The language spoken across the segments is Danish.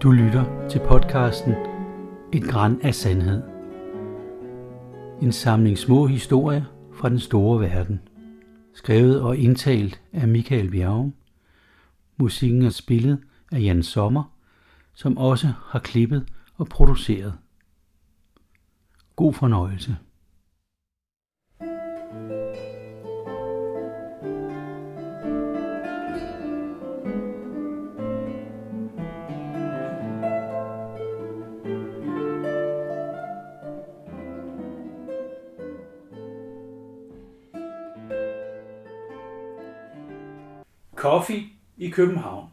Du lytter til podcasten Et gran af sandhed. En samling små historier fra den store verden. Skrevet og indtalt af Michael Bjerrum. Musikken er spillet af Jan Sommer, som også har klippet og produceret. God fornøjelse. Coffee i København.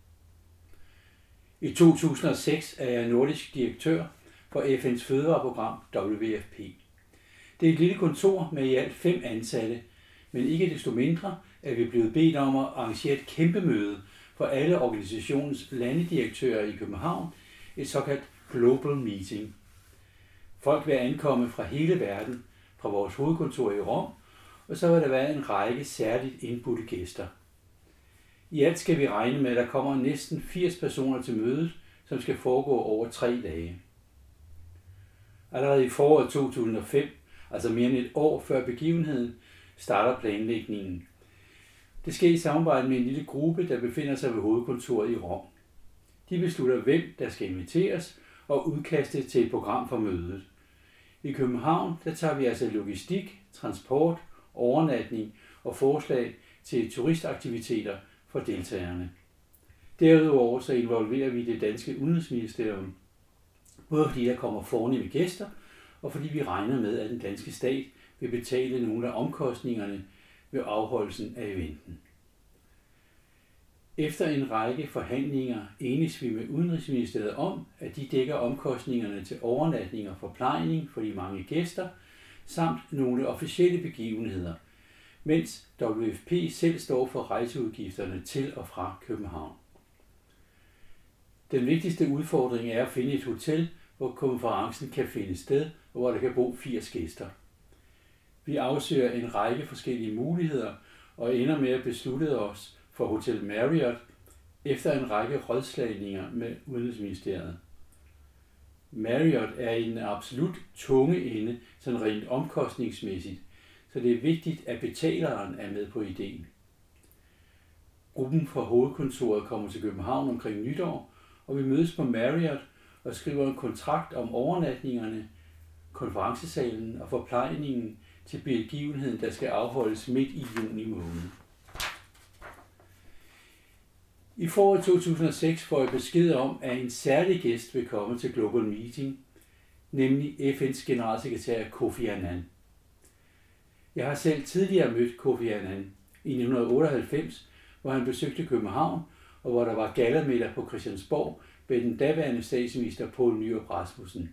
I 2006 er jeg nordisk direktør for FN's fødevareprogram WFP. Det er et lille kontor med i alt 5 ansatte, men ikke desto mindre er vi blevet bedt om at arrangere et kæmpe møde for alle organisationens landedirektører i København, et såkaldt Global Meeting. Folk vil ankomme fra hele verden, fra vores hovedkontor i Rom, og så vil der være en række særligt indbudte gæster. I alt skal vi regne med, at der kommer næsten 80 personer til mødet, som skal foregå over 3 dage. Allerede i foråret 2005, altså mere end et år før begivenheden, starter planlægningen. Det sker i samarbejde med en lille gruppe, der befinder sig ved hovedkontoret i Rom. De beslutter, hvem der skal inviteres og udkaste til et program for mødet. I København der tager vi altså logistik, transport, overnatning og forslag til turistaktiviteter for deltagerne. Derudover så involverer vi det danske udenrigsministerium, både fordi der kommer fornemme gæster, og fordi vi regner med, at den danske stat vil betale nogle af omkostningerne ved afholdelsen af eventen. Efter en række forhandlinger enes vi med Udenrigsministeriet om, at de dækker omkostningerne til overnatning og forplejning for de mange gæster, samt nogle officielle begivenheder, mens WFP selv står for rejseudgifterne til og fra København. Den vigtigste udfordring er at finde et hotel, hvor konferencen kan finde sted, og hvor der kan bo 80 gæster. Vi afsøger en række forskellige muligheder og ender med at beslutte os for Hotel Marriott efter en række rådslagninger med Udenrigsministeriet. Marriott er i den absolut tunge ende, sådan rent omkostningsmæssigt, så det er vigtigt, at betaleren er med på ideen. Gruppen fra hovedkontoret kommer til København omkring nytår, og vi mødes på Marriott og skriver en kontrakt om overnatningerne, konferencesalen og forplejningen til begivenheden, der skal afholdes midt i juni måned. I foråret 2006 får jeg besked om, at en særlig gæst vil komme til Global Meeting, nemlig FN's generalsekretær Kofi Annan. Jeg har selv tidligere mødt Kofi Annan i 1998, hvor han besøgte København, og hvor der var gallamiddag på Christiansborg med den daværende statsminister Poul Nyrup Rasmussen.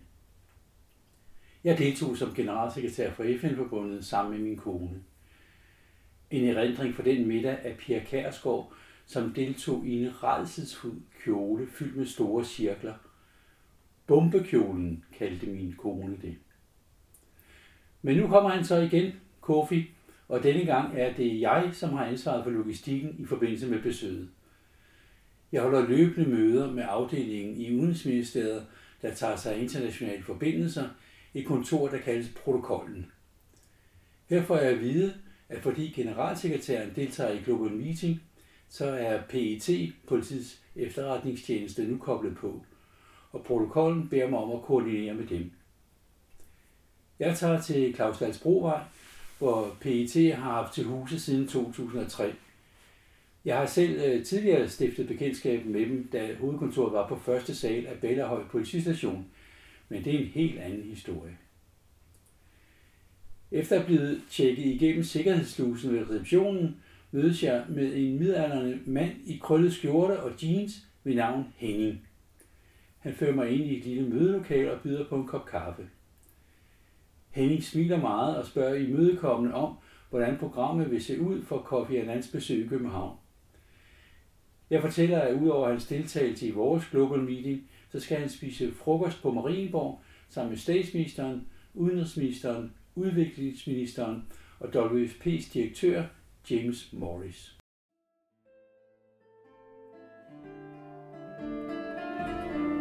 Jeg deltog som generalsekretær for FN-forbundet sammen med min kone. En erindring for den middag af Pia Kjærsgaard, som deltog i en rædselsfuld kjole fyldt med store cirkler. Bombekjolen kaldte min kone det. Men nu kommer han så igen, Kofi, og denne gang er det jeg, som har ansvaret for logistikken i forbindelse med besøget. Jeg holder løbende møder med afdelingen i Udenrigsministeriet, der tager sig af internationale forbindelser, et kontor, der kaldes protokollen. Her får jeg at vide, at fordi generalsekretæren deltager i Global Meeting, så er PET, politiets efterretningstjeneste, nu koblet på, og protokollen beder mig om at koordinere med dem. Jeg tager til Claus Dalsbrovej, hvor PET har haft til huse siden 2003. Jeg har selv tidligere stiftet bekendtskab med dem, da hovedkontoret var på første sal af Bellahøj politistation, men det er en helt anden historie. Efter at blive tjekket igennem sikkerhedsslusen ved receptionen, mødes jeg med en midaldrende mand i krøllet skjorte og jeans ved navn Henning. Han fører mig ind i et lille mødelokale og byder på en kop kaffe. Henning smiler meget og spørger imødekommende om, hvordan programmet vil se ud for Kofi Annans besøg i København. Jeg fortæller, at udover hans deltagelse i vores Global Meeting, så skal han spise frokost på Marienborg sammen med statsministeren, udenrigsministeren, udviklingsministeren og WFP's direktør James Morris.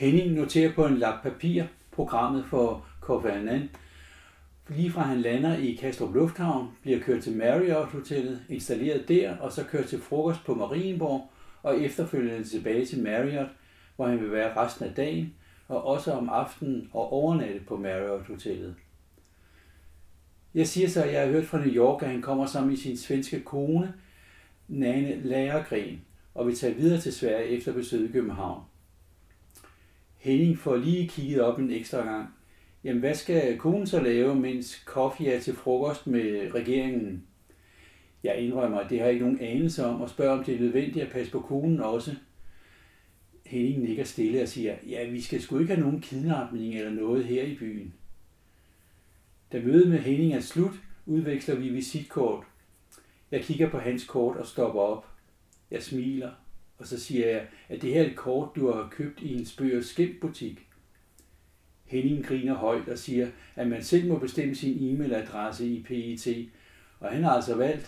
Henning noterer på en lap papir programmet for Kofi Annan. Lige fra han lander i Kastrup Lufthavn, bliver kørt til Marriott Hotellet, installeret der, og så kørt til frokost på Marienborg, og efterfølgende tilbage til Marriott, hvor han vil være resten af dagen, og også om aftenen og overnatte på Marriott Hotellet. Jeg siger så, at jeg har hørt fra New York, at han kommer sammen med sin svenske kone, Nanne Lagergren, og vil tage videre til Sverige efter besøget i København. Henning får lige kigget op en ekstra gang. Jamen, hvad skal konen så lave, mens Kofi er til frokost med regeringen? Jeg indrømmer, at det har jeg ikke nogen anelse om, og spørger, om det er nødvendigt at passe på konen også. Henning nikker stille og siger, ja, vi skal sgu ikke have nogen kidnapning eller noget her i byen. Da mødet med Henning er slut, udveksler vi visitkort. Jeg kigger på hans kort og stopper op. Jeg smiler, og så siger jeg, at det her er et kort, du har købt i en spøg- og skæmtbutik. Henning griner højt og siger, at man selv må bestemme sin e-mailadresse i PET, og han har altså valgt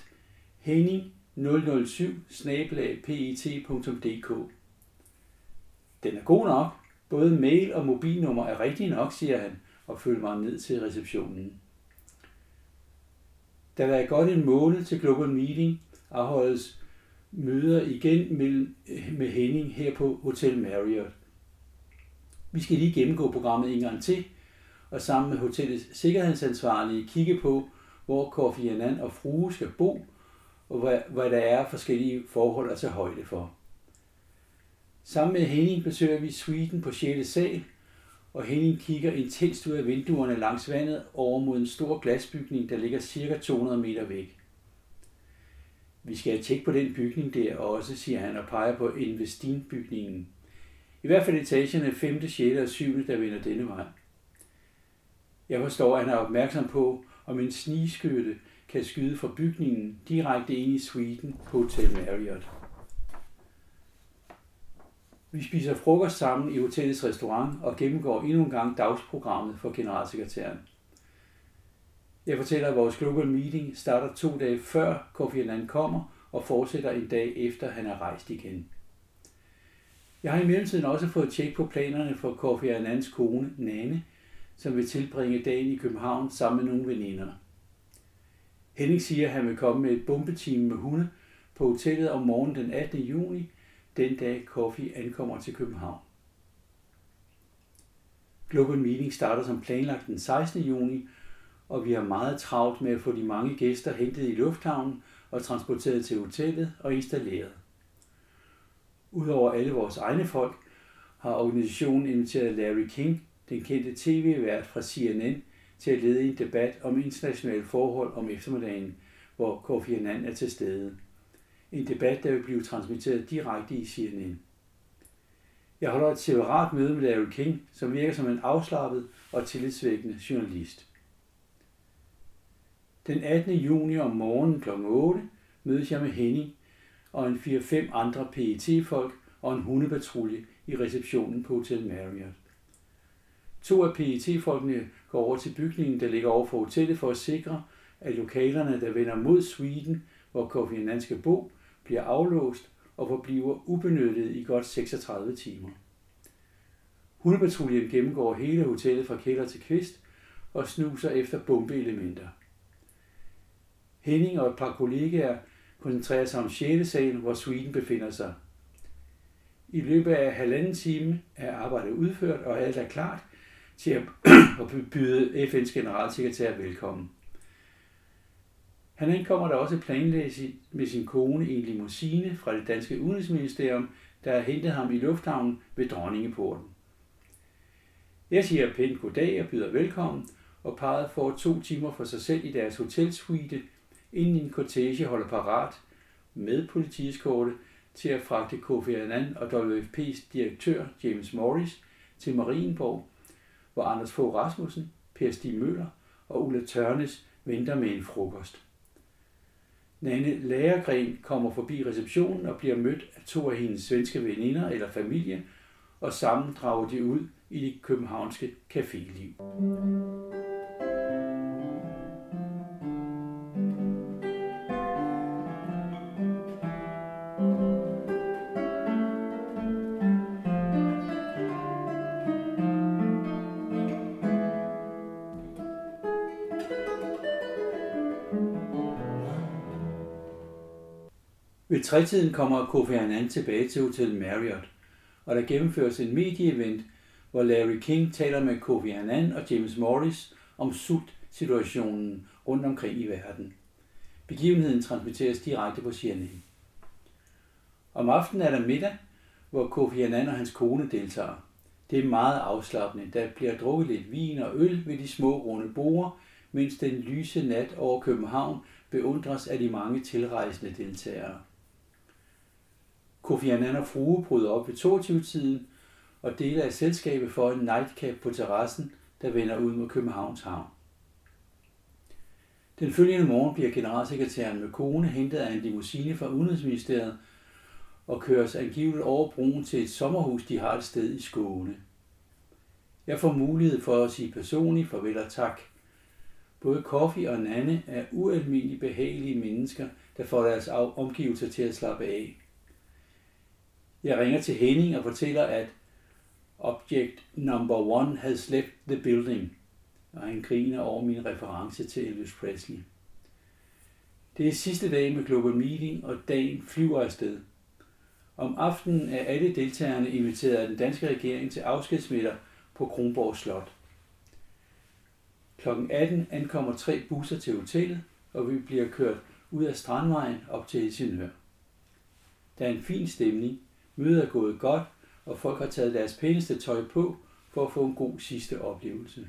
henning007@pet.dk. Den er god nok. Både mail og mobilnummer er rigtigt nok, siger han, og følger mig ned til receptionen. Da der er godt en måned til Global Meeting, afholdes møder igen med Henning her på Hotel Marriott. Vi skal lige gennemgå programmet en gang til, og sammen med hotellets sikkerhedsansvarlige kigge på, hvor Kofi Annan og frue skal bo, og hvad der er forskellige forhold at tage højde for. Sammen med Henning besøger vi suiten på 6. sal, og Henning kigger intenst ud af vinduerne langs vandet over mod en stor glasbygning, der ligger ca. 200 meter væk. Vi skal tjekke på den bygning der også, siger han og peger på Investin-bygningen. I hvert fald etagerne 5., 6. og 7., der vender denne vej. Jeg forstår, at han er opmærksom på, om en snigskytte kan skyde fra bygningen direkte ind i suiten på Hotel Marriott. Vi spiser frokost sammen i hotellets restaurant og gennemgår endnu en gang dagsprogrammet for generalsekretæren. Jeg fortæller, at vores Global Meeting starter 2 dage før Kofi Annan kommer og fortsætter en dag efter han er rejst igen. Jeg har i mellemtiden også fået tjek på planerne for Kofi Annans kone, Nanne, som vil tilbringe dagen i København sammen med nogle veninder. Henning siger, at han vil komme med et bombeteam med hunde på hotellet om morgenen den 18. juni, den dag Kofi ankommer til København. Global Meeting starter som planlagt den 16. juni, og vi har meget travlt med at få de mange gæster hentet i lufthavnen og transporteret til hotellet og installeret. Udover alle vores egne folk, har organisationen inviteret Larry King, den kendte tv-vært fra CNN, til at lede en debat om internationale forhold om eftermiddagen, hvor Kofi Annan er til stede. En debat, der vil blive transmitteret direkte i CNN. Jeg holder et separat møde med Larry King, som virker som en afslappet og tillidsvækkende journalist. Den 18. juni om morgenen kl. 8 mødes jeg med Henning og en 4-5 andre PET-folk og en hundepatrulje i receptionen på Hotel Marriott. 2 af PET-folkene går over til bygningen, der ligger over for hotellet, for at sikre, at lokalerne, der vender mod suiten, hvor Kofi Annan skal bo, bliver aflåst og forbliver ubenyttet i godt 36 timer. Hundepatruljen gennemgår hele hotellet fra kælder til kvist og snuser efter bombeelementer. Henning og et par kollegaer koncentrerer sig om 6. sal, hvor suiten befinder sig. I løbet af 1,5 time er arbejdet udført, og alt er klart til at byde FN's generalsekretær velkommen. Han ankommer der også planlægget med sin kone i en limousine fra det danske udenrigsministerium, der har hentet ham i lufthavnen ved Dronningeporten. Jeg siger pænt goddag og byder velkommen, og parret får 2 timer for sig selv i deres hotelsuite, inden en kortege holder parat med politieskorte til at fragte Kofi Annan og WFP's direktør James Morris til Marienborg, hvor Anders Fogh Rasmussen, Per Stig Møller og Ulla Tørnes venter med en frokost. Nanne Lagergren kommer forbi receptionen og bliver mødt af 2 af hendes svenske veninder eller familie, og sammen drager de ud i det københavnske caféliv. Ved tretiden kommer Kofi Annan tilbage til Hotel Marriott, og der gennemføres en medieevent, hvor Larry King taler med Kofi Annan og James Morris om sultsituationen rundt omkring i verden. Begivenheden transmitteres direkte på CNN. Om aftenen er der middag, hvor Kofi Annan og hans kone deltager. Det er meget afslappende. Der bliver drukket lidt vin og øl ved de små runde borde, mens den lyse nat over København beundres af de mange tilrejsende deltagere. Kofi Annan og frue bryder op ved 22-tiden og deler af selskabet for en nightcap på terrassen, der vender ud mod Københavns Havn. Den følgende morgen bliver generalsekretæren med kone hentet af en limousine fra Udenrigsministeriet og køres angiveligt over broen til et sommerhus, de har et sted i Skåne. Jeg får mulighed for at sige personligt farvel og tak. Både Kofi og Nanne er ualmindeligt behagelige mennesker, der får deres omgivelser til at slappe af. Jeg ringer til Henning og fortæller, at Object Number 1 has left the building, og han griner over min reference til Elvis Presley. Det er sidste dag med Global Meeting, og dagen flyver afsted. Om aftenen er alle deltagerne inviteret af den danske regering til afskedsmiddag på Kronborg Slot. Kl. 18 ankommer 3 busser til hotellet, og vi bliver kørt ud af Strandvejen op til Helsingør. Der er en fin stemning, mødet er gået godt, og folk har taget deres pæneste tøj på for at få en god sidste oplevelse.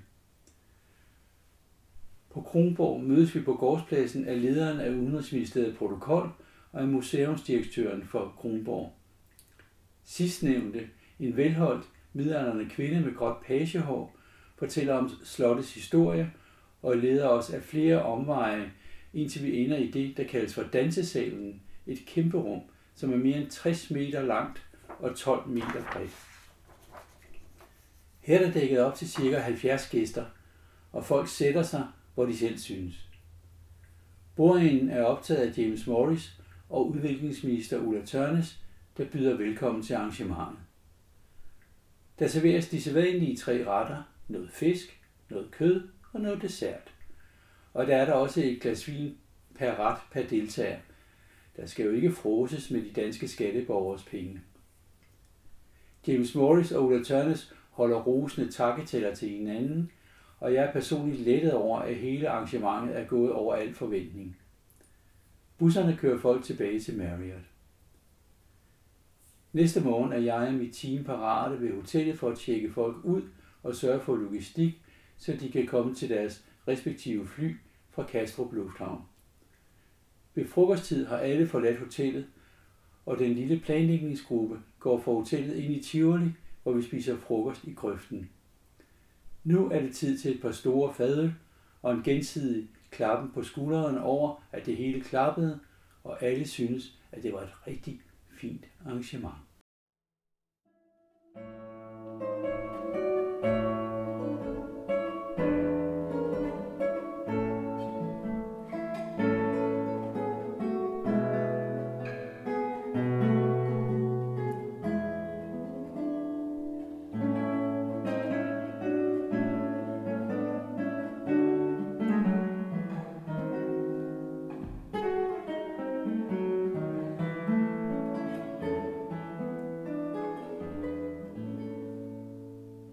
På Kronborg mødes vi på gårdspladsen af lederen af Udenrigsministeriet Protokol og af museumsdirektøren for Kronborg. Sidstnævnte, en velholdt, midaldrende kvinde med gråt pagehår, fortæller om slottets historie og leder os af flere omveje, indtil vi ender i det, der kaldes for dansesalen, et kæmpe rum, som er mere end 60 meter langt og 12 meter bredt. Her er der dækket op til ca. 70 gæster, og folk sætter sig, hvor de selv synes. Bordenden er optaget af James Morris og udviklingsminister Ulla Tørnæs, der byder velkommen til arrangementet. Der serveres de sædvanlige 3 retter, noget fisk, noget kød og noget dessert. Og der er der også et glas vin per ret per deltager. Der skal jo ikke froses med de danske skatteborgers penge. James Morris og Ulla Tørnæs holder rosende takketaler til hinanden, og jeg er personligt lettet over, at hele arrangementet er gået over al forventning. Busserne kører folk tilbage til Marriott. Næste morgen er jeg og mit team parate ved hotellet for at tjekke folk ud og sørge for logistik, så de kan komme til deres respektive fly fra Kastrup Lufthavn. Ved frokosttid har alle forladt hotellet, og den lille planlægningsgruppe går fra hotellet ind i Tivoli, hvor vi spiser frokost i grøften. Nu er det tid til et par store fadøl og en gensidig klappen på skulderen over, at det hele klappede, og alle synes, at det var et rigtig fint arrangement.